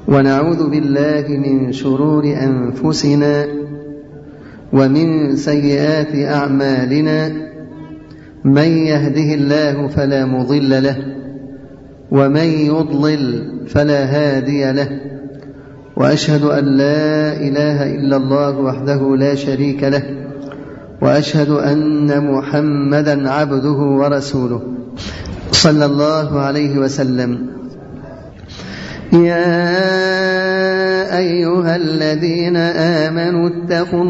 ونعوذ بالله من شرور أنفسنا ومن سيئات أعمالنا، من يهده الله فلا مضل له ومن يضلل فلا هادي له، وأشهد أن لا إله إلا الله وحده لا شريك له، وأشهد أن محمدا عبده ورسوله صلى الله عليه وسلم. يا أيها الذين آمنوا اتقوا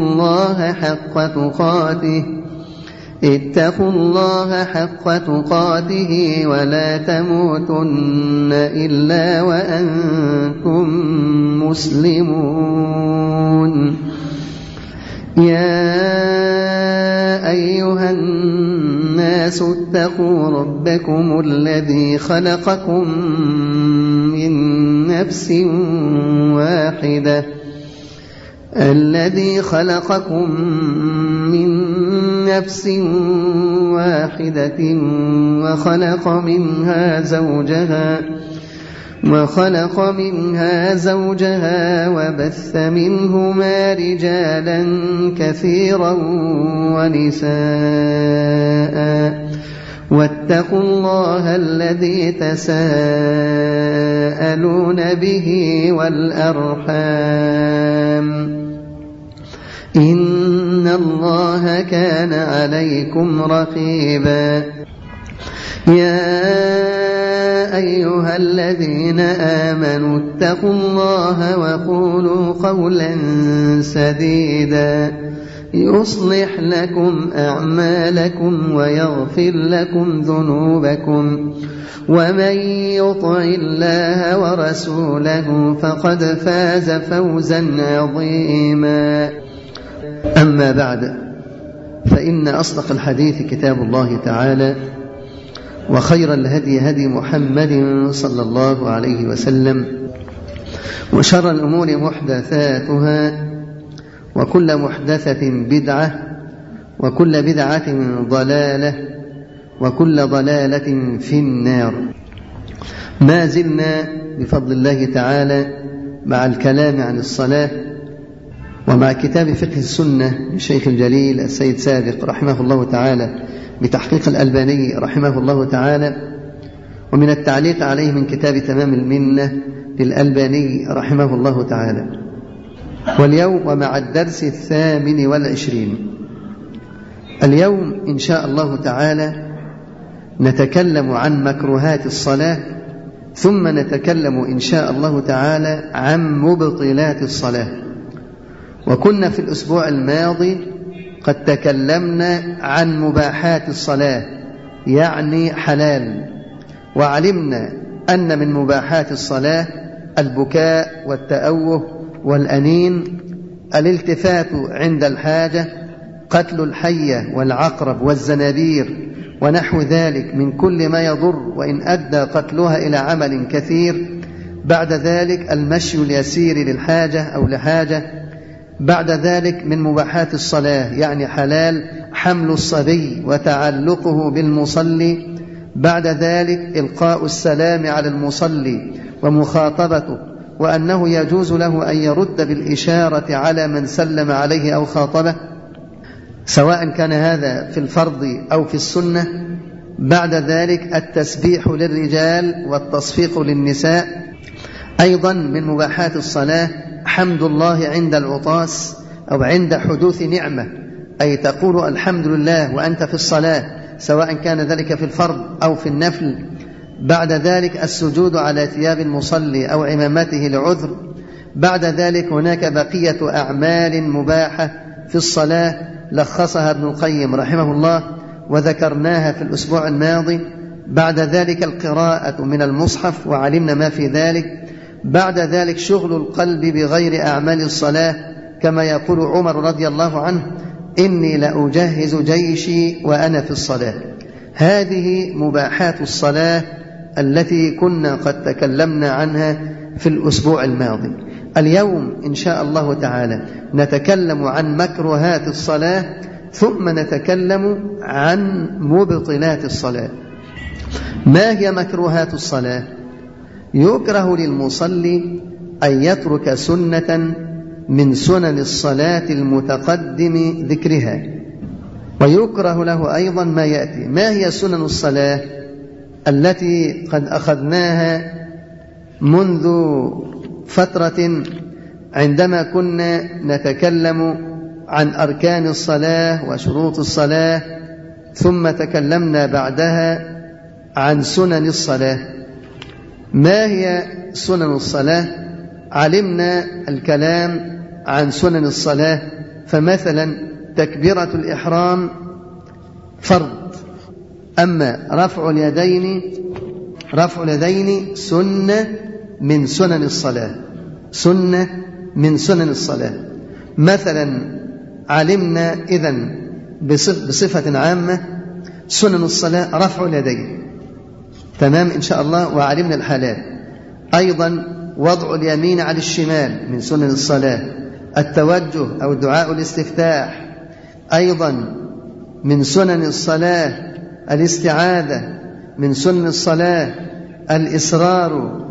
الله حق تقاته ولا تموتن إلا وأنتم مسلمون. يا أيها الناس اتقوا ربكم الذي خلقكم من نفس واحدة وخلق منها زوجها وبث منهما رجالا كثيرا ونساء، واتقوا الله الذي تساءلون به والأرحام، إن الله كان عليكم رقيبا. يا أيها الذين آمنوا اتقوا الله وقولوا قولا سديدا يصلح لكم أعمالكم ويغفر لكم ذنوبكم، ومن يطع الله ورسوله فقد فاز فوزا عظيما. أما بعد، فإن أصدق الحديث كتاب الله تعالى، وخير الهدي هدي محمد صلى الله عليه وسلم، وشر الأمور محدثاتها، وكل محدثة بدعة، وكل بدعة ضلالة، وكل ضلالة في النار. ما زلنا بفضل الله تعالى مع الكلام عن الصلاة، ومع كتاب فقه السنة للشيخ الجليل السيد سابق رحمه الله تعالى بتحقيق الألباني رحمه الله تعالى، ومن التعليق عليه من كتاب تمام المنة للألباني رحمه الله تعالى. واليوم ومع الدرس 28. اليوم إن شاء الله تعالى نتكلم عن مكروهات الصلاة، ثم نتكلم إن شاء الله تعالى عن مبطلات الصلاة. وكنا في الأسبوع الماضي قد تكلمنا عن مباحات الصلاة، يعني حلال، وعلمنا أن من مباحات الصلاة البكاء والتأوه والأنين، الالتفات عند الحاجة، قتل الحية والعقرب والزنابير ونحو ذلك من كل ما يضر وإن أدى قتلها إلى عمل كثير. بعد ذلك المشي اليسير للحاجة أو لحاجة. بعد ذلك من مباحات الصلاة يعني حلال حمل الصبي وتعلقه بالمصلي. بعد ذلك إلقاء السلام على المصلي ومخاطبته، وأنه يجوز له أن يرد بالإشارة على من سلم عليه أو خاطبه، سواء كان هذا في الفرض أو في السنة. بعد ذلك التسبيح للرجال والتصفيق للنساء. أيضا من مباحات الصلاة حمد الله عند العطاس أو عند حدوث نعمة، أي تقول الحمد لله وأنت في الصلاة، سواء كان ذلك في الفرض أو في النفل. بعد ذلك السجود على ثياب المصلي أو عمامته لعذر. بعد ذلك هناك بقية أعمال مباحة في الصلاة لخصها ابن القيم رحمه الله وذكرناها في الأسبوع الماضي. بعد ذلك القراءة من المصحف وعلمنا ما في ذلك. بعد ذلك شغل القلب بغير أعمال الصلاة، كما يقول عمر رضي الله عنه: إني لأجهز جيشي وأنا في الصلاة. هذه مباحات الصلاة التي كنا قد تكلمنا عنها في الأسبوع الماضي. اليوم إن شاء الله تعالى نتكلم عن مكروهات الصلاة، ثم نتكلم عن مبطلات الصلاة. ما هي مكروهات الصلاة؟ يكره للمصلي أن يترك سنة من سنن الصلاة المتقدم ذكرها. ويكره له أيضا ما يأتي. ما هي سنن الصلاة التي قد أخذناها منذ فترة عندما كنا نتكلم عن أركان الصلاة وشروط الصلاة، ثم تكلمنا بعدها عن سنن الصلاة. ما هي سنن الصلاة؟ علمنا الكلام عن سنن الصلاة، فمثلا تكبيرة الإحرام فرض، أما رفع اليدين سنة من سنن الصلاة، سنة من سنن الصلاة. مثلا علمنا إذن بصفة عامة سنن الصلاة رفع اليدين، تمام إن شاء الله، وعلمنا الحالات. أيضا وضع اليمين على الشمال من سنن الصلاة، التوجه أو دعاء الاستفتاح أيضا من سنن الصلاة، الاستعاذة من سنن الصلاة، الإصرار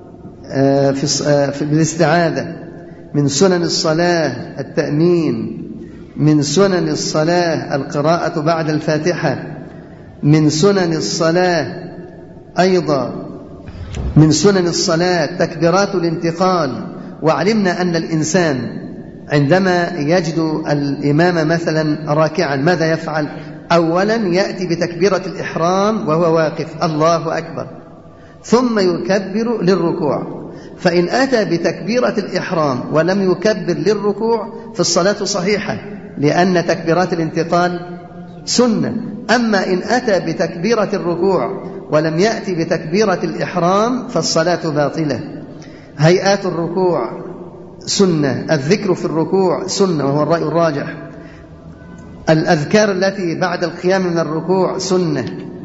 بالاستعاذة من سنن الصلاة، التأمين من سنن الصلاة، القراءة بعد الفاتحة من سنن الصلاة، أيضا من سنن الصلاة تكبيرات الانتقال. وعلمنا أن الإنسان عندما يجد الإمام مثلا راكعا ماذا يفعل؟ أولا يأتي بتكبيرة الإحرام وهو واقف، الله أكبر، ثم يكبر للركوع. فإن أتى بتكبيرة الإحرام ولم يكبر للركوع فالصلاة صحيحة، لأن تكبيرات الانتقال سنة. أما إن أتى بتكبيرة الركوع ولم يأتي بتكبيرة الإحرام فالصلاة باطلة. هيئات الركوع سنة، الذكر في الركوع سنة وهو الرأي الراجح، الأذكار التي بعد القيام من الركوع سنة،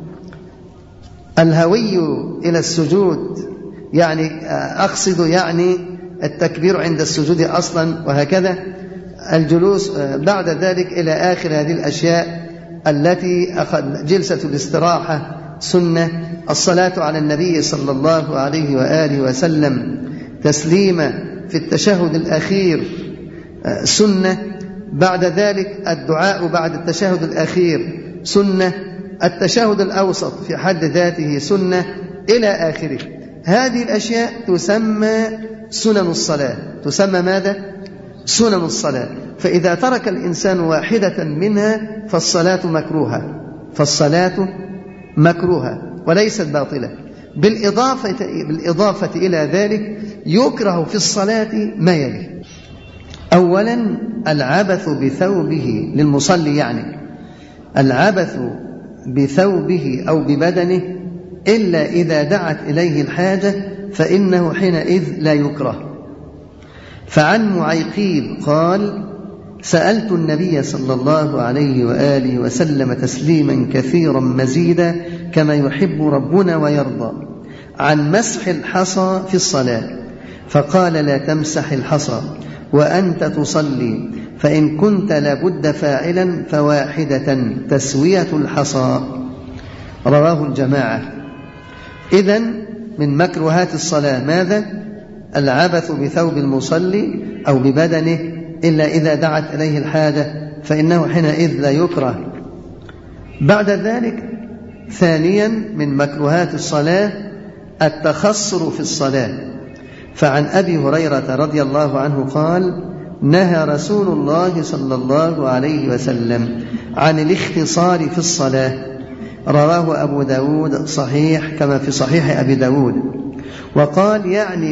الهوي إلى السجود يعني أقصد يعني التكبير عند السجود أصلا، وهكذا الجلوس بعد ذلك إلى آخر هذه الأشياء التي أخذ جلسة الاستراحة سنة، الصلاة على النبي صلى الله عليه وآله وسلم تسليما في التشهد الأخير سنة، بعد ذلك الدعاء بعد التشهد الأخير سنة، التشهد الأوسط في حد ذاته سنة إلى آخره. هذه الأشياء تسمى سنن الصلاة. تسمى ماذا؟ سنن الصلاة. فإذا ترك الإنسان واحدة منها فالصلاة مكروهة، فالصلاة مكروهة وليست باطلة. بالإضافة إلى ذلك يكره في الصلاة ما يلي: أولا العبث بثوبه للمصلي، يعني العبث بثوبه أو ببدنه إلا إذا دعت إليه الحاجة فإنه حينئذ لا يكره. فعن معيقيل قال: سألت النبي صلى الله عليه وآله وسلم تسليما كثيرا مزيدا كما يحب ربنا ويرضى عن مسح الحصى في الصلاة، فقال: لا تمسح الحصى وأنت تصلي، فإن كنت لابد فاعلا فواحدة تسوية الحصى. رواه الجماعة. إذن من مكروهات الصلاة ماذا؟ العبث بثوب المصلي أو ببدنه إلا إذا دعت إليه الحاجة فإنه حينئذ لا يكره. بعد ذلك ثانيا من مكروهات الصلاة التخصر في الصلاة. فعن أبي هريرة رضي الله عنه قال: نهى رسول الله صلى الله عليه وسلم عن الاختصار في الصلاة. رواه أبو داود صحيح كما في صحيح أبي داود. وقال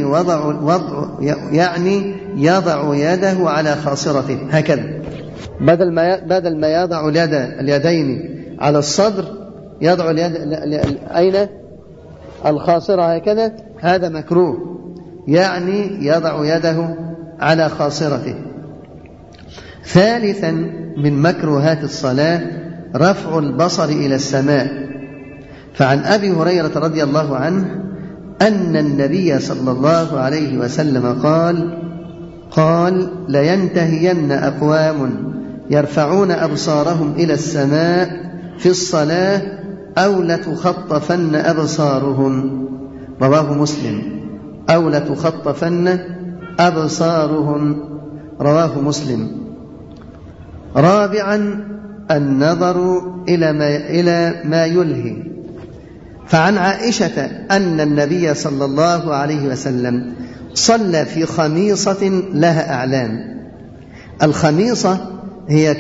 يعني يضع يده على خاصرته هكذا، بدل ما يضع اليدين على الصدر يضع اليد أين؟ الخاصرة هكذا، هذا مكروه، يعني يضع يده على خاصرته. ثالثا من مكروهات الصلاة رفع البصر إلى السماء. فعن أبي هريرة رضي الله عنه أن النبي صلى الله عليه وسلم قال: لينتهين أقوام يرفعون أبصارهم إلى السماء في الصلاة أو لتخطفن أبصارهم. رواه مسلم. أو لتخطفن أبصارهم. رواه مسلم. رابعا النظر إلى ما يلهي. فعن عائشة أن النبي صلى الله عليه وسلم صلى في خميصة لها أعلام. الخميصة هي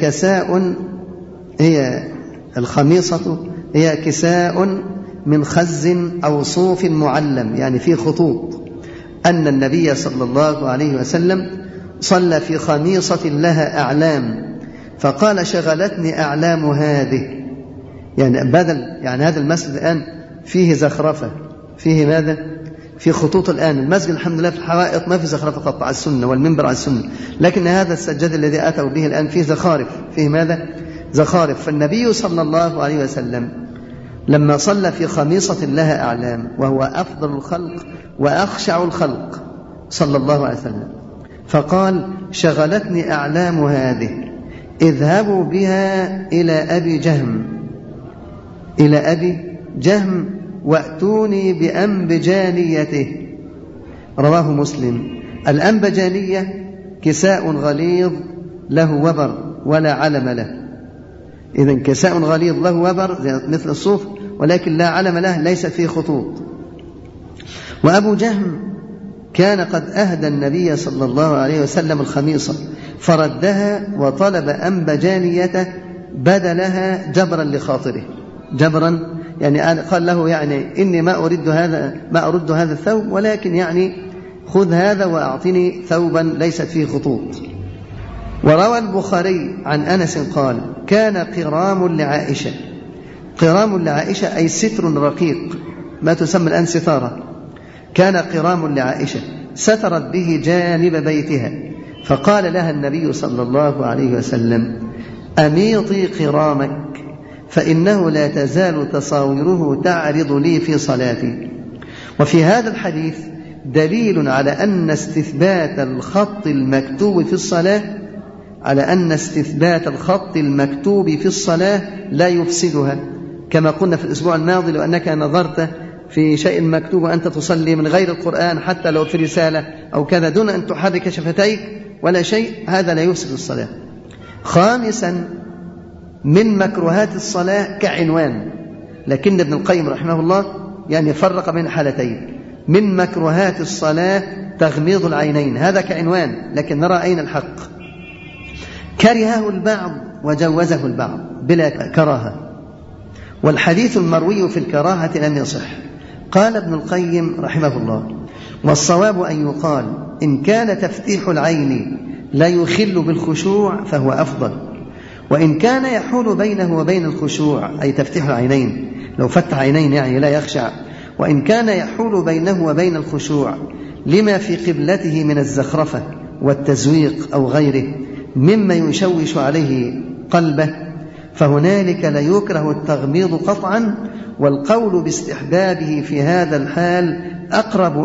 كساء من خز أو صوف معلم، يعني في خطوط. أن النبي صلى الله عليه وسلم صلى في خميصة لها أعلام، فقال شغلتني أعلام هذه، يعني هذا المسجد الآن فيه زخرفة، فيه ماذا؟ في خطوط. الآن المسجد الحمد لله في الحوائط ما في زخرفة قط على السنة، والمنبر على السنة، لكن هذا السجاد الذي أتوا به الآن فيه زخارف، فيه ماذا؟ زخارف. فالنبي صلى الله عليه وسلم لما صلى في خميصة لها أعلام، وهو أفضل الخلق وأخشع الخلق صلى الله عليه وسلم، فقال شغلتني أعلام هذه، اذهبوا بها إلى أبي جهم وأتوني بأنبجانيته. رواه مسلم. الأنبجانية كساء غليظ له وبر ولا علم له. إذن كساء غليظ له وبر مثل الصوف، ولكن لا علم له، ليس فيه خطوط. وأبو جهم كان قد أهدى النبي صلى الله عليه وسلم الخميصة فردها وطلب أنبجانيته بدلها جبرا لخاطره. جبرا يعني قال له يعني إني ما أرد هذا الثوب، ولكن يعني خذ هذا وأعطني ثوبا ليست فيه خطوط. وروى البخاري عن أنس قال كان قرام لعائشة أي ستر رقيق، ما تسمى الآن ستارة. كان قرام لعائشة سترت به جانب بيتها، فقال لها النبي صلى الله عليه وسلم أميطي قرامك فإنه لا تزال تصاوره تعرض لي في صلاتي. وفي هذا الحديث دليل على أن استثبات الخط المكتوب في الصلاة لا يفسدها، كما قلنا في الأسبوع الماضي لو أنك نظرت في شيء مكتوب وأنت تصلي من غير القرآن حتى لو في رسالة أو كذا دون أن تحرك شفتيك ولا شيء، هذا لا يفسد الصلاة. خامسا من مكروهات الصلاة كعنوان، لكن ابن القيم رحمه الله يعني فرق بين حالتين. من مكروهات الصلاة تغميض العينين، هذا كعنوان، لكن نرى أين الحق. كرهه البعض وجوزه البعض بلا كراهة، والحديث المروي في الكراهة لم يصح. قال ابن القيم رحمه الله والصواب أن يقال إن كان تفتيح العين لا يخل بالخشوع فهو أفضل، وإن كان يحول بينه وبين الخشوع أي تفتيح العينين لو فتح عينين يعني لا يخشع، وإن كان يحول بينه وبين الخشوع لما في قبلته من الزخرفة والتزويق أو غيره مما يشوش عليه قلبه، فهنالك لا يكره التغميض قطعا، والقول باستحبابه في هذا الحال أقرب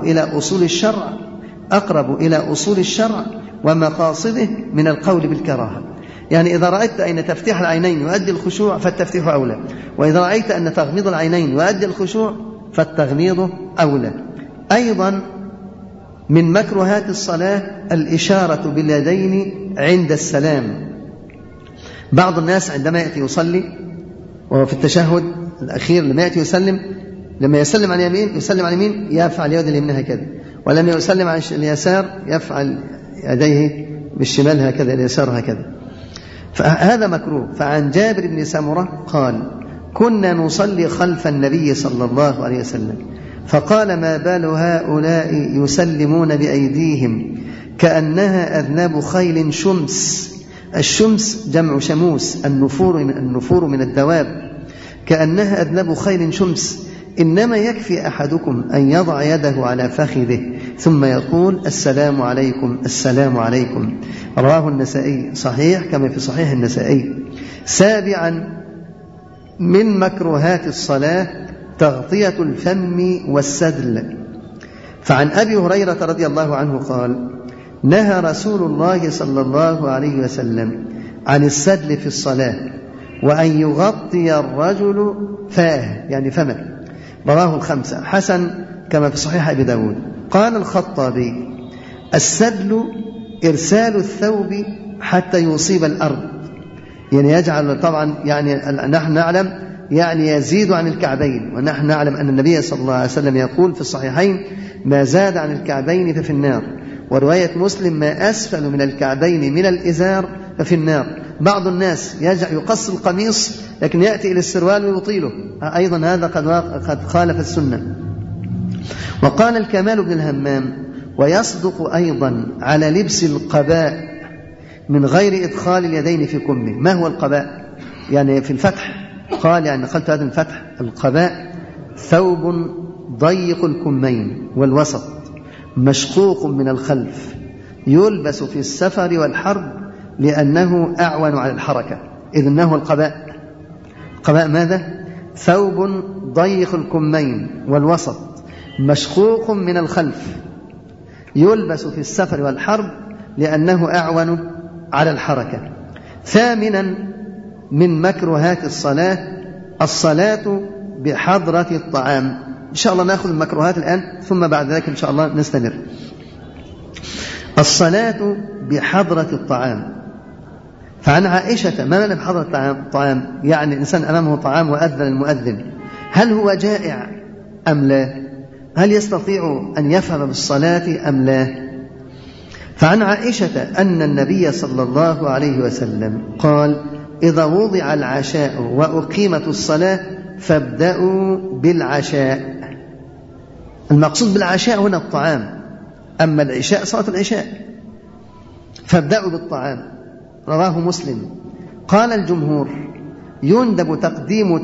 إلى أصول الشرع ومقاصده من القول بالكراهة. يعني إذا رأيت أن تفتيح العينين يؤدي الخشوع فالتفتيح أولى، وإذا رأيت أن تغميض العينين يؤدي الخشوع فالتغميض أولى. أيضا من مكروهات الصلاة الإشارة باليدين عند السلام. بعض الناس عندما يأتي يصلي وهو في التشهد الأخير لما يأتي لما يسلم عن اليمين يسلم عن اليمين يفعل يد اليمين هكذا، ولما يسلم عن اليسار يفعل يديه بالشمال هكذا، اليسار هكذا، فهذا مكروه. فعن جابر بن سمرة قال كنا نصلي خلف النبي صلى الله عليه وسلم فقال ما بال هؤلاء يسلمون بأيديهم كأنها أذناب خيل شمس. الشمس جمع شموس، النفور من الدواب، كأنها أذناب خيل شمس، إنما يكفي أحدكم أن يضع يده على فخذه ثم يقول السلام عليكم السلام عليكم. رواه النسائي صحيح كما في صحيح النسائي. سابعا من مكروهات الصلاة تغطية الفم والسدل. فعن أبي هريرة رضي الله عنه قال نهى رسول الله صلى الله عليه وسلم عن السدل في الصلاة وأن يغطي الرجل فاه يعني فمه. رواه الخمسة حسن كما في صحيح أبي داود. قال الخطابي السدل إرسال الثوب حتى يصيب الأرض، يعني يجعل طبعا، يعني نحن نعلم يعني يزيد عن الكعبين، ونحن نعلم أن النبي صلى الله عليه وسلم يقول في الصحيحين: ما زاد عن الكعبين ففي النار. ورواية مسلم: ما أسفل من الكعبين من الإزار ففي النار. بعض الناس يقص القميص لكن يأتي إلى السروال ويطيله، أيضا هذا قد خالف السنة. وقال الكمال بن الهمام: ويصدق أيضا على لبس القباء من غير إدخال اليدين في كمه. ما هو القباء؟ يعني في الفتح قال، يعني نقلت هذا الفتح: القباء ثوب ضيق الكمين والوسط مشقوق من الخلف، يلبس في السفر والحرب لأنه أعون على الحركة. إذن ما هو القباء؟ القباء ماذا؟ ثوب ضيق الكمين والوسط مشقوق من الخلف، يلبس في السفر والحرب لأنه أعون على الحركة. ثامنا من مكروهات الصلاة بحضرة الطعام. إن شاء الله نأخذ المكروهات الآن، ثم بعد ذلك إن شاء الله نستمر. الصلاة بحضرة الطعام. فعن عائشة: ما معنى بحضرة الطعام؟ يعني الإنسان أمامه طعام وأذن المؤذن، هل هو جائع أم لا؟ هل يستطيع أن يفهم بالصلاة أم لا؟ فعن عائشة أن النبي صلى الله عليه وسلم قال: إذا وضع العشاء وأقيمت الصلاة فابدأوا بالعشاء. المقصود بالعشاء هنا الطعام، أما العشاء صلاة العشاء. فابدأوا بالطعام. رواه مسلم. قال الجمهور: يندب تقديم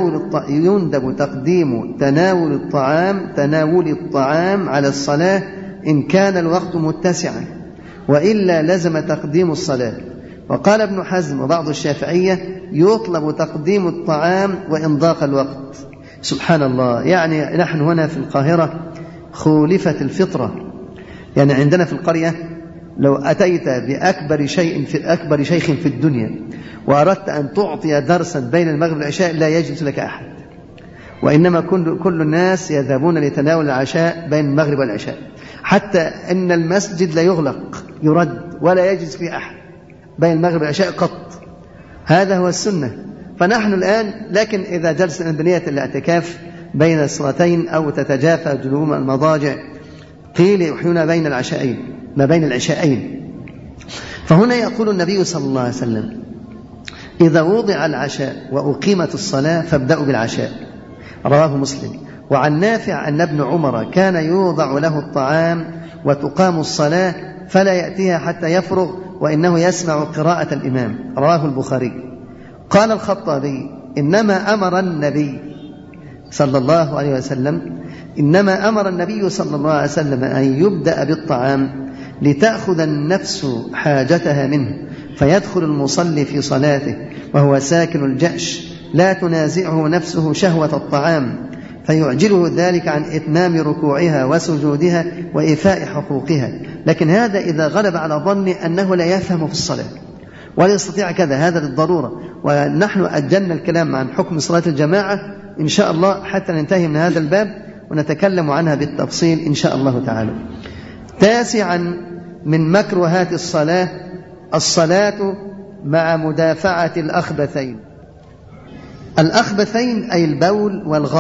تناول الطعام على الصلاة إن كان الوقت متسعا، وإلا لزم تقديم الصلاة. وقال ابن حزم وبعض الشافعية: يطلب تقديم الطعام وإن ضاق الوقت. سبحان الله، يعني نحن هنا في القاهرة خولفت الفطرة. يعني عندنا في القرية لو أتيت بأكبر شيخ في الدنيا وأردت أن تعطي درسا بين المغرب والعشاء لا يجلس لك أحد، وإنما كل الناس يذهبون لتناول العشاء بين المغرب والعشاء، حتى أن المسجد لا يغلق يرد ولا يجلس فيه أحد بين المغرب والعشاء قط. هذا هو السنة. فنحن الآن لكن إذا جلس بنية الاعتكاف بين الصلاتين أو تتجافى جنوب المضاجع قيل يحيون ما بين العشاءين. فهنا يقول النبي صلى الله عليه وسلم: إذا وضع العشاء وأقيمت الصلاة فابدأوا بالعشاء. رواه مسلم. وعن نافع أن ابن عمر كان يوضع له الطعام وتقام الصلاة فلا يأتيها حتى يفرغ، وإنه يسمع قراءة الإمام. رواه البخاري. قال الخطابي: إنما أمر النبي صلى الله عليه وسلم أن يبدأ بالطعام لتأخذ النفس حاجتها منه، فيدخل المصلي في صلاته وهو ساكن الجأش لا تنازعه نفسه شهوة الطعام، فيعجله ذلك عن إتمام ركوعها وسجودها وإيفاء حقوقها. لكن هذا إذا غلب على ظني أنه لا يفهم في الصلاة ولا يستطيع كذا، هذا للضرورة. ونحن أجلنا الكلام عن حكم صلاة الجماعة إن شاء الله حتى ننتهي من هذا الباب ونتكلم عنها بالتفصيل إن شاء الله تعالى. تاسعا من مكروهات الصلاة مع مدافعة الأخبثين. الأخبثين أي البول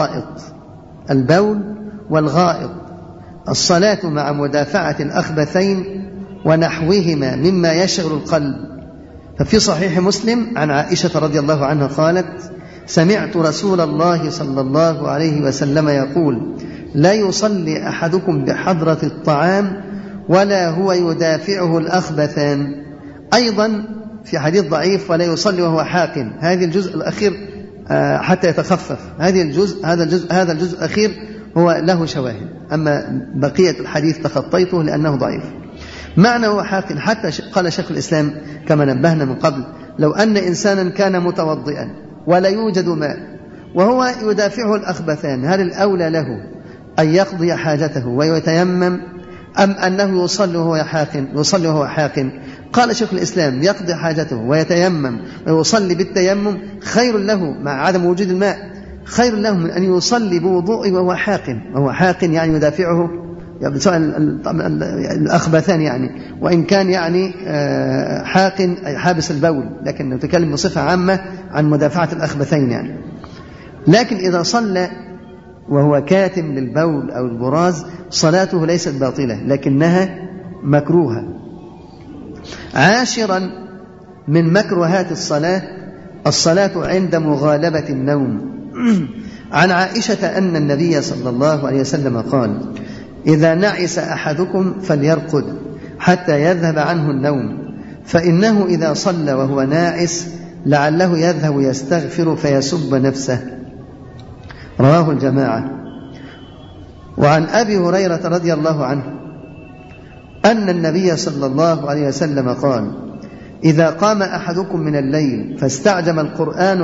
والغائط. الصلاة مع مدافعة الأخبثين ونحوهما مما يشغل القلب. ففي صحيح مسلم عن عائشة رضي الله عنها قالت: سمعت رسول الله صلى الله عليه وسلم يقول: لا يصلي أحدكم بحضرة الطعام ولا هو يدافعه الأخبثان. أيضا في حديث ضعيف: ولا يصلي وهو حاقن. هذه الجزء الأخير حتى يتخفف، هذا الجزء الأخير هو له شواهد، أما بقية الحديث تخطيته لأنه ضعيف. معنى هو حاقن، حتى قال شيخ الإسلام كما نبهنا من قبل: لو أن إنسانا كان متوضئا ولا يوجد ماء وهو يدافعه الأخبثان، هل الأولى له أن يقضي حاجته ويتيمم أم أنه يصلي وهو حاقن؟ قال شيخ الإسلام: يقضي حاجته ويتيمم ويصلي بالتيمم خير له مع عدم وجود الماء، خير له من أن يصلي بوضوء وهو حاقن يعني يعني سواء الأخبثان يعني، وإن كان يعني حابس البول، لكن نتكلم بصفة عامة عن مدافعة الأخبثين يعني. لكن إذا صلى وهو كاتم للبول أو البراز صلاته ليست باطلة لكنها مكروهة. عاشرا من مكروهات الصلاة عند مغالبة النوم. عن عائشة أن النبي صلى الله عليه وسلم قال: إذا نعس أحدكم فليرقد حتى يذهب عنه النوم، فإنه إذا صلى وهو ناعس لعله يذهب يستغفر فيسب نفسه. رواه الجماعة. وعن أبي هريرة رضي الله عنه أن النبي صلى الله عليه وسلم قال: إذا قام أحدكم من الليل فاستعجم القرآن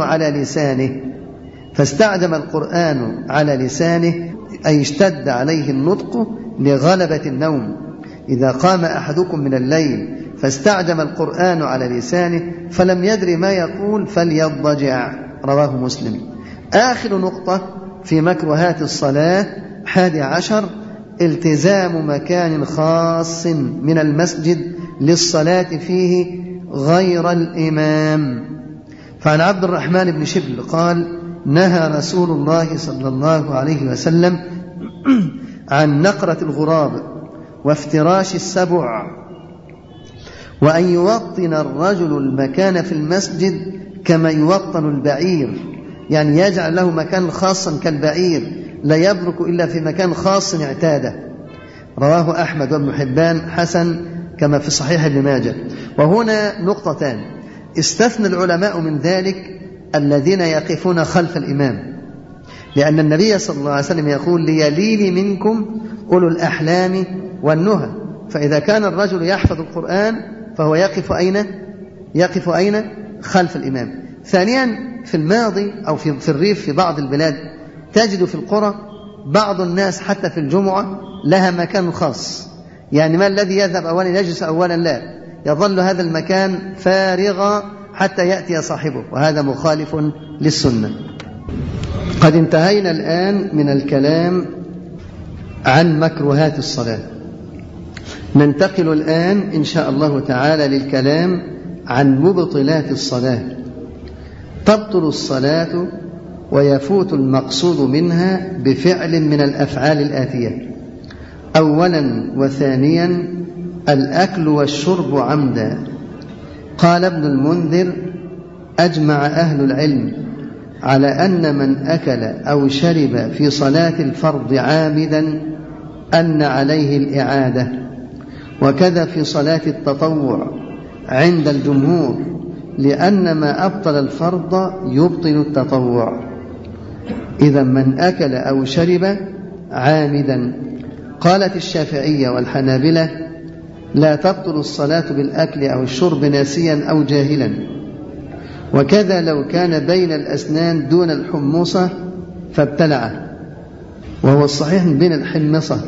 على لسانه أي اشتد عليه النطق لغلبة النوم. إذا قام أحدكم من الليل فاستعجم القرآن على لسانه فلم يدر ما يقول فليضجع. رواه مسلم. آخر نقطة في مكروهات الصلاة 11: التزام مكان خاص من المسجد للصلاة فيه غير الإمام. فعن عبد الرحمن بن شبل قال: نهى رسول الله صلى الله عليه وسلم عن نقرة الغراب وافتراش السبع، وأن يوطن الرجل المكان في المسجد كما يوطن البعير، يعني يجعل له مكان خاصا كالبعير لا يبرك إلا في مكان خاص اعتاده. رواه أحمد وابن حبان حسن كما في صحيح ابن ماجه. وهنا نقطتان: استثنى العلماء من ذلك الذين يقفون خلف الإمام، لأن النبي صلى الله عليه وسلم يقول: ليلين منكم أولو الأحلام والنهى. فإذا كان الرجل يحفظ القرآن فهو يقف أين؟ خلف الإمام. ثانيا، في الماضي أو في الريف في بعض البلاد تجد في القرى بعض الناس حتى في الجمعة لها مكان خاص، يعني ما الذي يذهب أولا يجلس أولا، لا، يظل هذا المكان فارغا حتى يأتي صاحبه، وهذا مخالف للسنة. قد انتهينا الآن من الكلام عن مكروهات الصلاة. ننتقل الآن إن شاء الله تعالى للكلام عن مبطلات الصلاة. تبطل الصلاة ويفوت المقصود منها بفعل من الأفعال الآتية: أولا وثانيا الأكل والشرب عمدا. قال ابن المنذر: أجمع أهل العلم على أن من أكل أو شرب في صلاة الفرض عامدا أن عليه الإعادة، وكذا في صلاة التطوع عند الجمهور، لأن ما أبطل الفرض يبطل التطوع. إذا من أكل أو شرب عامدا. قالت الشافعية والحنابلة: لا تبطل الصلاة بالأكل أو الشرب ناسيا أو جاهلا، وكذا لو كان بين الأسنان دون الحمصة فابتلعه، وهو الصحيح بين الحمصة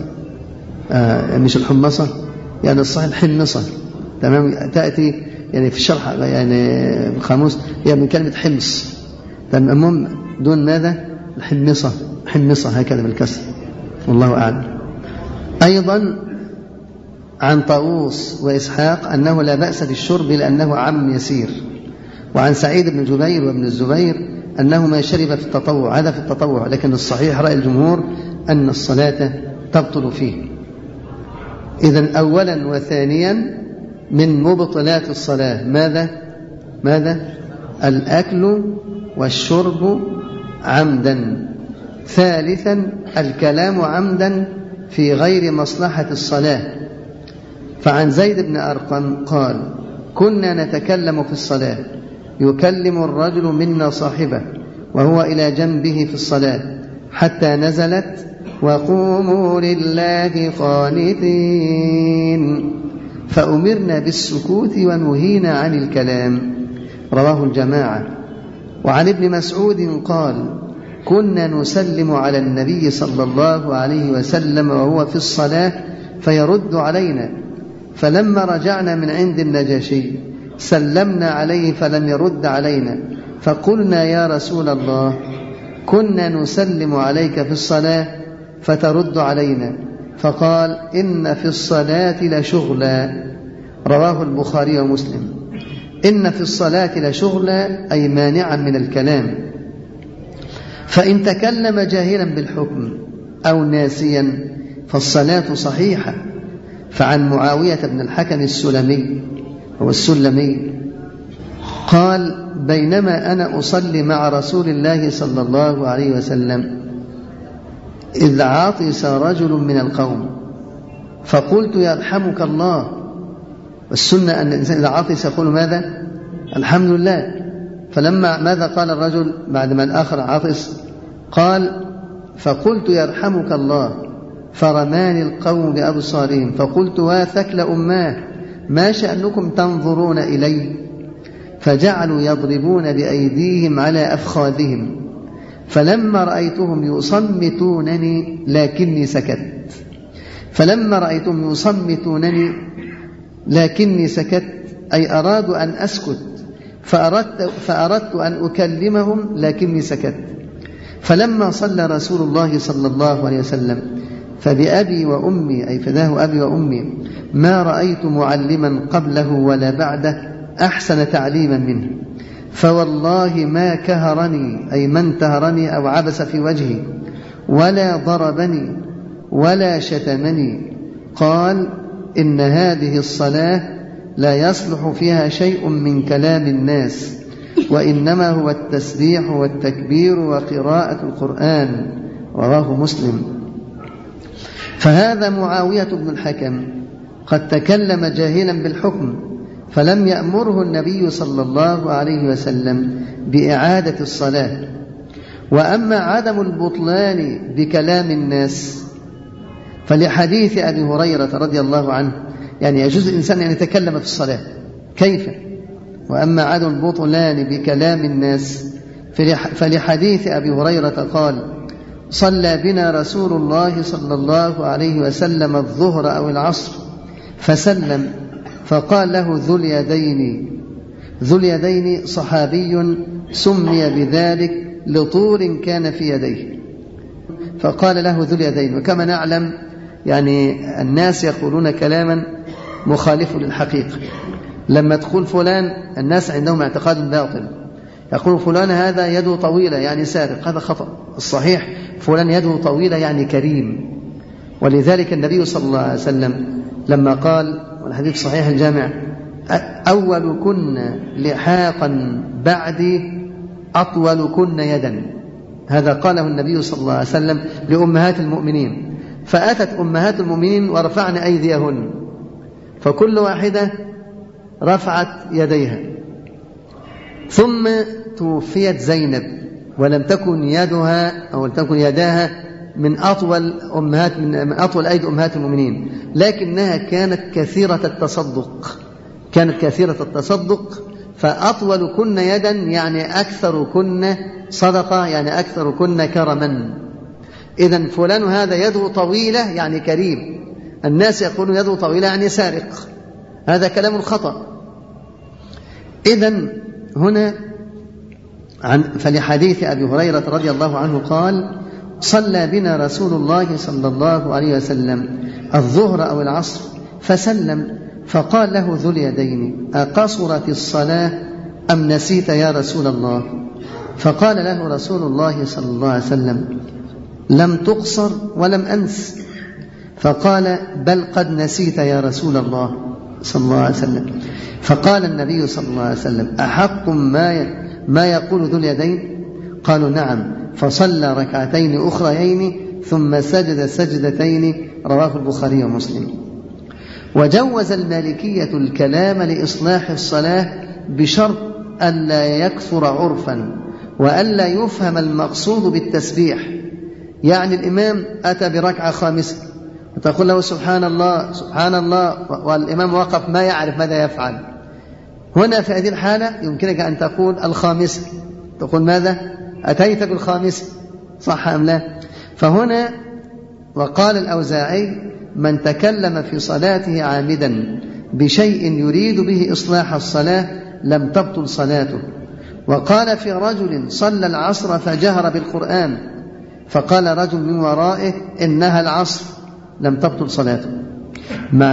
مش الحمصة، يعني الصحيح الحمصة، تمام، تأتي يعني في الشرح يعني خاموس يعني من كلمة حمص، تمام، دون ماذا؟ الحمصة هكذا بالكسر، والله أعلم. أيضا عن طاووس وإسحاق أنه لا بأس بالشرب لأنه عام يسير. وعن سعيد بن جبير وابن الزبير أنه ما شرب في التطوع، هذا في التطوع، لكن الصحيح رأي الجمهور أن الصلاة تبطل فيه. إذن أولا وثانيا من مبطلات الصلاة ماذا؟ الأكل والشرب عمدا. ثالثا الكلام عمدا في غير مصلحة الصلاة. فعن زيد بن أرقم قال: كنا نتكلم في الصلاة، يكلم الرجل منا صاحبه وهو إلى جنبه في الصلاة، حتى نزلت: وقوموا لله قانتين، فأمرنا بالسكوت ونهينا عن الكلام. رواه الجماعة. وعن ابن مسعود قال: كنا نسلم على النبي صلى الله عليه وسلم وهو في الصلاة فيرد علينا، فلما رجعنا من عند النجاشي سلمنا عليه فلم يرد علينا، فقلنا: يا رسول الله، كنا نسلم عليك في الصلاة فترد علينا، فقال: إن في الصلاة لشغلا، رواه البخاري ومسلم. إن في الصلاة لشغلا أي مانعا من الكلام، فإن تكلم جاهلا بالحكم أو ناسيا فالصلاة صحيحة. فعن معاوية بن الحكم السلمي قال: بينما أنا أصلي مع رسول الله صلى الله عليه وسلم إذ عطس رجل من القوم، فقلت: يرحمك الله. والسنة أن الإنسان إذا عطس يقول ماذا؟ الحمد لله. فلما ماذا قال الرجل بعد ما الآخر عطس؟ قال: فقلت: يرحمك الله. فرماني القوم بأبصارهم، فقلت: واثكل أماه، ما شأنكم تنظرون إلي؟ فجعلوا يضربون بأيديهم على أفخاذهم، فلما رأيتهم يصمتونني لكني سكت، أي أرادوا أن أسكت، فأردت أن أكلمهم لكني سكت. فلما صلى رسول الله صلى الله عليه وسلم فبأبي وأمي، أي فداه أبي وأمي، ما رأيت معلما قبله ولا بعده أحسن تعليما منه، فوالله ما كهرني، أي ما انتهرني أو عبس في وجهي، ولا ضربني ولا شتمني. قال: إن هذه الصلاة لا يصلح فيها شيء من كلام الناس، وإنما هو التسبيح والتكبير وقراءة القرآن، رواه مسلم. فهذا معاوية بن الحكم قد تكلم جاهلا بالحكم، فلم يأمره النبي صلى الله عليه وسلم بإعادة الصلاة. وأما عدم البطلان بكلام الناس فلحديث أبي هريرة رضي الله عنه، يعني يجوز الإنسان أن يتكلم في الصلاة، كيف؟ وأما عدم البطلان بكلام الناس فلحديث أبي هريرة قال: صلى بنا رسول الله صلى الله عليه وسلم الظهر أو العصر فسلم، فقال له ذو اليدين صحابي سمي بذلك لطول كان في يديه، فقال له ذو اليدين. وكما نعلم يعني الناس يقولون كلاما مخالف للحقيقة. لما تقول فلان، الناس عندهم اعتقاد باطل، يقول فلان هذا يده طويلة يعني سارق، هذا خطأ. الصحيح فلان يده طويلة يعني كريم. ولذلك النبي صلى الله عليه وسلم لما قال، والحديث صحيح الجامع: أولكن لحاقا بعدي أطولكن يدا. هذا قاله النبي صلى الله عليه وسلم لأمهات المؤمنين، فأتت أمهات المؤمنين ورفعن أيديهن، فكل واحدة رفعت يديها، ثم توفيت زينب ولم تكن يداها من أطول أيدي أمهات المؤمنين، لكنها كانت كثيرة التصدق، فأطولكن يدا يعني أكثركن صدقة، يعني أكثركن كرما. إذن فلان هذا يده طويلة يعني كريم، الناس يقولون يده طويلة يعني سارق، هذا كلام خطأ. إذن هنا فلحديث أبي هريرة رضي الله عنه قال: صلى بنا رسول الله صلى الله عليه وسلم الظهر أو العصر فسلم، فقال له ذو اليدين: أقصرت الصلاة أم نسيت يا رسول الله؟ فقال له رسول الله صلى الله عليه وسلم: لم تقصر ولم أنس. فقال: بل قد نسيت يا رسول الله صلى الله عليه وسلم. فقال النبي صلى الله عليه وسلم: أحق ما يقول ذو اليدين؟ قالوا: نعم. فصلى ركعتين أخريين ثم سجد سجدتين، رواه البخاري ومسلم. وجوز المالكية الكلام لإصلاح الصلاة بشرط ألا يكثر عرفا وألا يفهم المقصود بالتسبيح. يعني الإمام أتى بركعة خامسة وتقول له سبحان الله سبحان الله، والإمام وقف ما يعرف ماذا يفعل. هنا في هذه الحالة يمكنك أن تقول الخامسة، تقول ماذا؟ أتيت بالخامسة، صح أم لا؟ فهنا وقال الأوزاعي: من تكلم في صلاته عامدا بشيء يريد به إصلاح الصلاة لم تبطل صلاته. وقال في رجل صلى العصر فجهر بالقرآن، فقال رجل من ورائه: إنها العصر، لم تبطل صلاته، مع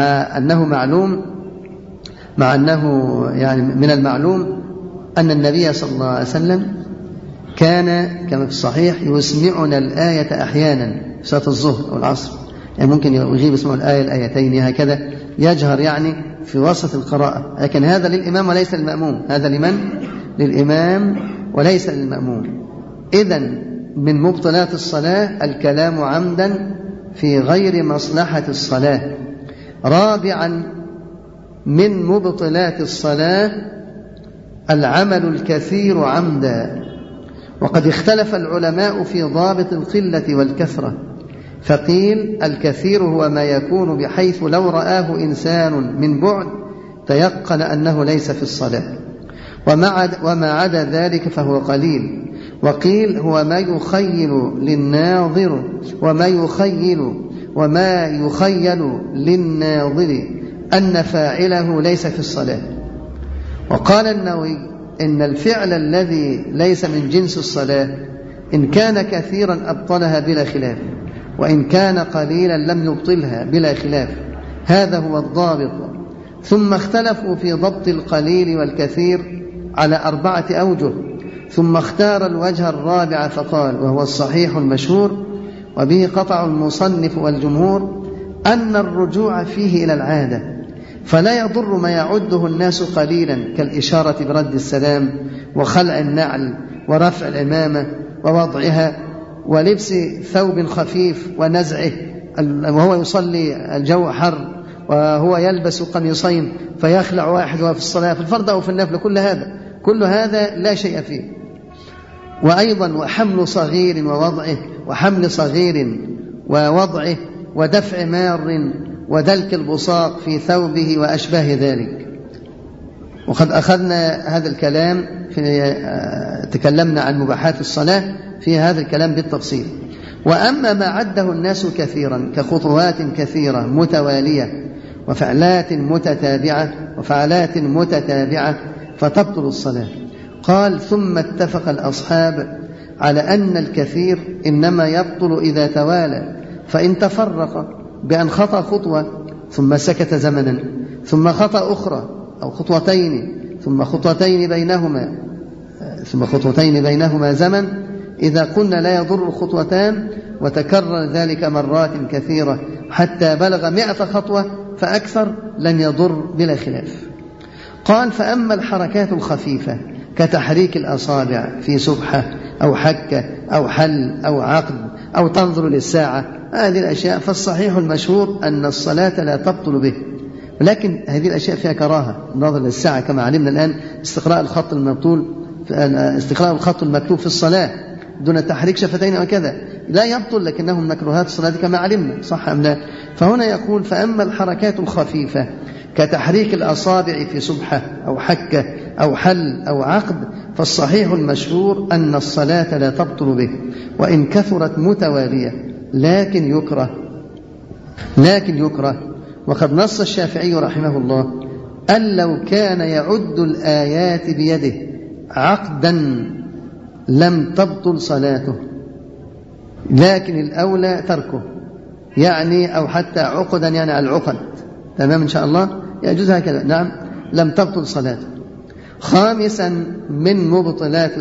أنه يعني من المعلوم أن النبي صلى الله عليه وسلم كان كما في الصحيح يسمعنا الآية أحيانا في صلاة الظهر أو العصر، يعني ممكن يجيب اسمه الآية الآيتين هكذا يجهر يعني في وسط القراءة، لكن هذا للإمام وليس للمأموم. هذا لمن؟ للإمام وليس للمأموم. إذن من مبطلات الصلاة الكلام عمدا في غير مصلحة الصلاة. رابعا من مبطلات الصلاة العمل الكثير عمدا، وقد اختلف العلماء في ضابط القلة والكثرة، فقيل الكثير هو ما يكون بحيث لو رآه إنسان من بعد تيقن أنه ليس في الصلاة، وما عدا ذلك فهو قليل. وقيل هو ما يخيل للناظر وما يخيل للناظر أن فاعله ليس في الصلاة. وقال النووي إن الفعل الذي ليس من جنس الصلاة إن كان كثيرا أبطلها بلا خلاف، وإن كان قليلا لم يبطلها بلا خلاف. هذا هو الضابط. ثم اختلفوا في ضبط القليل والكثير على 4 أوجه، ثم اختار الوجه الرابع فقال وهو الصحيح المشهور وبه قطع المصنف والجمهور أن الرجوع فيه إلى العادة، فلا يضر ما يعده الناس قليلا كالإشارة برد السلام وخلع النعل ورفع العمامة ووضعها ولبس ثوب خفيف ونزعه وهو يصلي الجو حر، وهو يلبس قميصين فيخلع واحد وهو في الصلاة في الفرض أو في النفل. كل هذا لا شيء فيه. وأيضا وحمل صغير ووضعه ودفع مار ودلك البصاق في ثوبه وأشباه ذلك. وقد أخذنا هذا الكلام تكلمنا عن مباحات الصلاة في هذا الكلام بالتفصيل. وأما ما عده الناس كثيرا كخطوات كثيرة متوالية وفعلات متتابعة فتبطل الصلاة. قال ثم اتفق الأصحاب على أن الكثير إنما يبطل إذا توالى، فإن تفرق بأن خطأ خطوة ثم سكت زمنا ثم خطأ أخرى أو خطوتين ثم خطوتين بينهما زمن، إذا قلنا لا يضر الخطوتان وتكرر ذلك مرات كثيرة حتى بلغ 100 خطوة فأكثر لن يضر بلا خلاف. قال فأما الحركات الخفيفة كتحريك الأصابع في سبحة أو حكة أو حل أو عقد أو تنظر للساعة، هذه الأشياء فالصحيح المشهور أن الصلاة لا تبطل به، لكن هذه الأشياء فيها كراهة. النظر للساعة كما علمنا الآن، استقراء الخط المكتوب في الصلاة دون تحريك شفتين وكذا لا يبطل، لكنه من مكروهات الصلاة كما علمنا، صح أم لا؟ فهنا يقول فأما الحركات الخفيفة كتحريك الأصابع في سبحة أو حكة أو حل أو عقد فالصحيح المشهور أن الصلاة لا تبطل به وإن كثرت متوالية، لكن يكره. وقد نص الشافعي رحمه الله أن لو كان يعد الآيات بيده عقدا لم تبطل صلاته، لكن الأولى تركه، يعني أو حتى عقدا يعني على العقد، تمام إن شاء الله يجوز هكذا، نعم لم تبطل صلاته. خامسا من مبطلات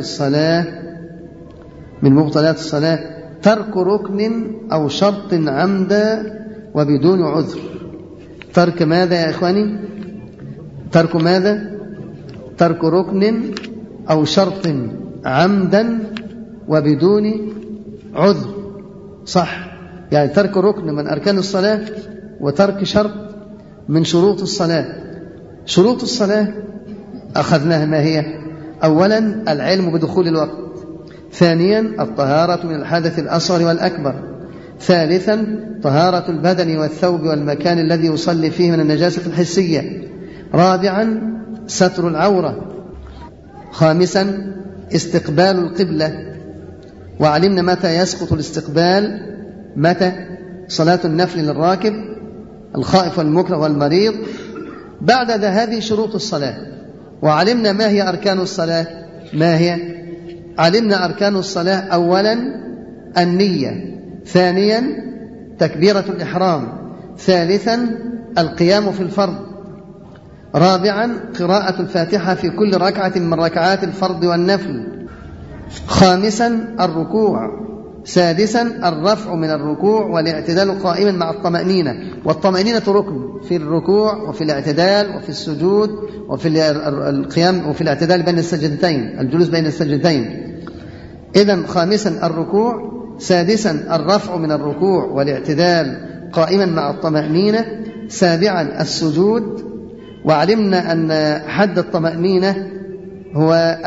الصلاة ترك ركن أو شرط عمدا وبدون عذر. ترك ماذا يا إخواني؟ ترك ماذا؟ ترك ركن أو شرط عمدا وبدون عذر، صح، يعني ترك ركن من أركان الصلاة وترك شرط من شروط الصلاة. شروط الصلاة أخذناها ما هي؟ أولا العلم بدخول الوقت، ثانيا الطهارة من الحدث الأصغر والأكبر، ثالثا طهارة البدن والثوب والمكان الذي يصلي فيه من النجاسة الحسية، رابعا ستر العورة، خامسا استقبال القبلة. وعلمنا متى يسقط الاستقبال، متى؟ صلاة النفل للراكب الخائف والمكره والمريض. بعد هذه شروط الصلاة. وعلمنا ما هي أركان الصلاة، ما هي؟ علمنا أركان الصلاة أولا النية، ثانيا تكبيرة الإحرام. ثالثا القيام في الفرض. رابعا قراءة الفاتحة في كل ركعة من ركعات الفرض والنفل. خامسا الركوع. سادسا الرفع من الركوع والاعتدال قائما مع الطمأنينة، والطمأنينة ركن في الركوع وفي الاعتدال وفي السجود وفي القيام وفي الاعتدال بين السجدتين، الجلوس بين السجدتين. إذن خامسا الركوع، سادسا الرفع من الركوع والاعتدال قائما مع الطمأنينة، سابعا السجود. وعلمنا أن حد الطمأنينة هو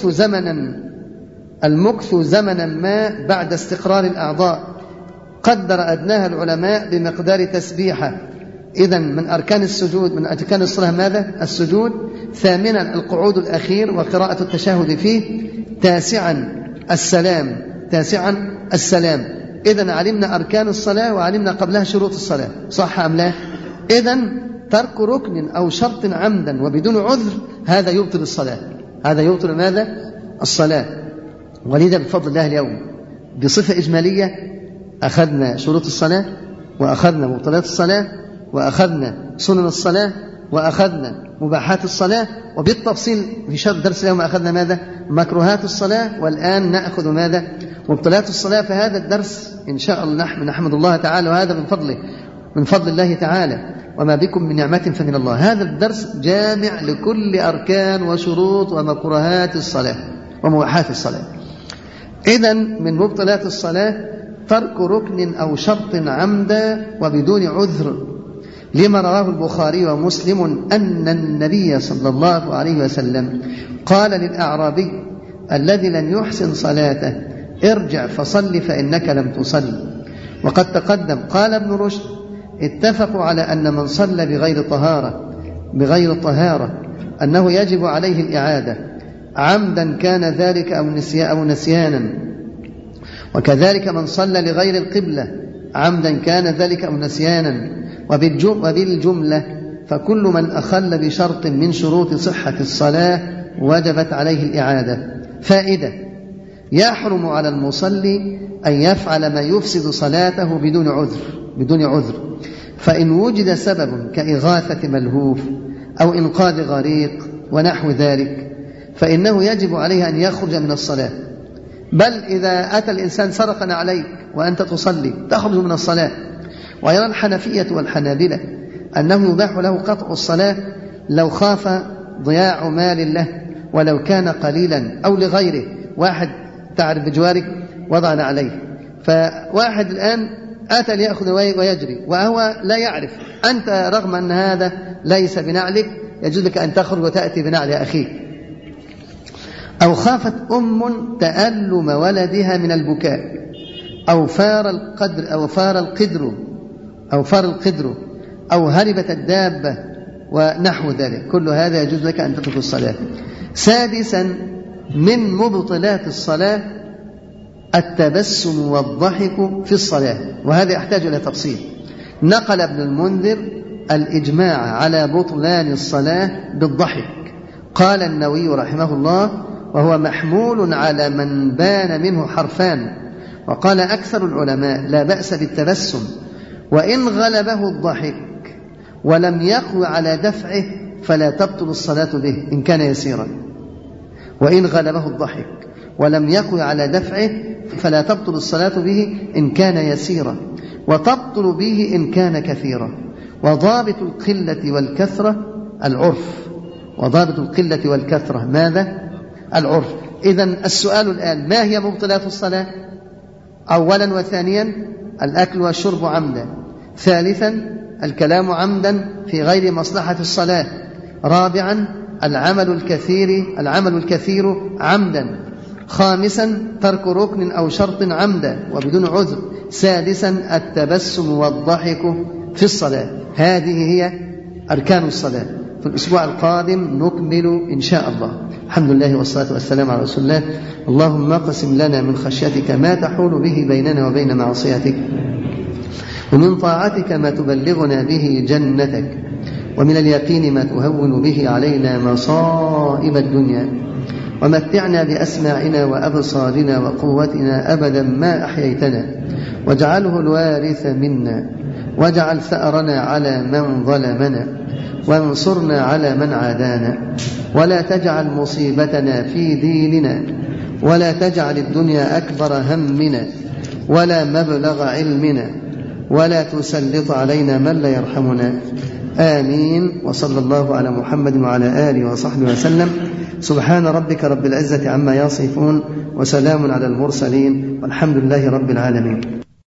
المكث زمنا ما بعد استقرار الأعضاء، قدر أدناها العلماء بمقدار تسبيحة. إذن من أركان السجود، من أركان الصلاة ماذا؟ السجود. ثامنا القعود الأخير وقراءة التشهد فيه. تاسعا السلام. إذن علمنا أركان الصلاة وعلمنا قبلها شروط الصلاة، صح أم لا؟ إذن ترك ركن أو شرط عمدا وبدون عذر هذا يبطل الصلاة، هذا يبطل ماذا؟ الصلاة. ولذا بفضل الله اليوم بصفة إجمالية أخذنا شروط الصلاة، وأخذنا مبطلات الصلاة، وأخذنا سنن الصلاة، وأخذنا مباحات الصلاة، وبالتفصيل في شرط درس اليوم أخذنا ماذا؟ مكروهات الصلاة، والآن نأخذ ماذا؟ مبطلات الصلاة. فهذا الدرس إن شاء الله نحمد الله تعالى، وهذا من فضل الله تعالى، وما بكم من نعمة فمن الله. هذا الدرس جامع لكل أركان وشروط ومكروهات الصلاة ومباحات الصلاة. إذن من مبطلات الصلاة ترك ركن أو شرط عمدا وبدون عذر، لما رواه البخاري ومسلم أن النبي صلى الله عليه وسلم قال للأعرابي الذي لم يحسن صلاته ارجع فصل فإنك لم تصل. وقد تقدم قال ابن رشد اتفقوا على أن من صلى بغير طهارة أنه يجب عليه الإعادة، عمدا كان ذلك أو نسيانا. وكذلك من صلى لغير القبلة عمدا كان ذلك أو نسيانا. وبالجملة فكل من أخل بشرط من شروط صحة الصلاة وجبت عليه الإعادة. فائدة: يحرم على المصلي أن يفعل ما يفسد صلاته بدون عذر، فإن وجد سبب كإغاثة ملهوف أو إنقاذ غريق ونحو ذلك فإنه يجب عليه أن يخرج من الصلاة. بل إذا أتى الإنسان سرقا عليك وأنت تصلي تخرج من الصلاة. ويرى الحنفية والحنابلة أنه يباح له قطع الصلاة لو خاف ضياع مال له ولو كان قليلا أو لغيره. واحد تعرف بجوارك وضعنا عليه، فواحد الآن أتى ليأخذ ويجري وهو لا يعرف، أنت رغم أن هذا ليس بنعلك يجوز لك أن تخرج وتأتي بنعل أخيك. أو خافت تألم ولدها من البكاء أو فار القدر أو هربت الدابة ونحو ذلك، كل هذا يجوز لك أن تترك الصلاة. سادسا من مبطلات الصلاة التبسم والضحك في الصلاة، وهذا يحتاج إلى تفصيل. نقل ابن المنذر الإجماع على بطلان الصلاة بالضحك. قال النووي رحمه الله وهو محمول على من بان منه حرفان. وقال أكثر العلماء لا بأس بالتبسم وإن غلبه الضحك ولم يقو على دفعه فلا تبطل الصلاة به إن كان يسيرا. وإن غلبه الضحك ولم يقو على دفعه فلا تبطل الصلاة به إن كان يسيرا، وتبطل به إن كان كثيرا. وضابط القلة والكثرة العرف. وضابط القلة والكثرة ماذا؟ العرف. إذن السؤال الآن: ما هي مبطلات الصلاة؟ أولا وثانيا الأكل والشرب عمدا. ثالثا الكلام عمدا في غير مصلحة الصلاة. رابعا العمل الكثير عمدا. خامسا ترك ركن أو شرط عمدا وبدون عذر. سادسا التبسم والضحك في الصلاة. هذه هي أركان الصلاة. في الأسبوع القادم نكمل إن شاء الله. الحمد لله والصلاة والسلام على رسول الله. اللهم اقسم لنا من خشيتك ما تحول به بيننا وبين معصيتك، ومن طاعتك ما تبلغنا به جنتك، ومن اليقين ما تهون به علينا مصائب الدنيا، ومتعنا بأسماعنا وأبصارنا وقوتنا أبدا ما أحييتنا، واجعله الوارث منا، واجعل ثأرنا على من ظلمنا، وانصرنا على من عادانا، ولا تجعل مصيبتنا في ديننا، ولا تجعل الدنيا أكبر همنا ولا مبلغ علمنا، ولا تسلط علينا من لا يرحمنا. آمين. وصلى الله على محمد وعلى آله وصحبه وسلم. سبحان ربك رب العزة عما يصفون، وسلام على المرسلين، والحمد لله رب العالمين.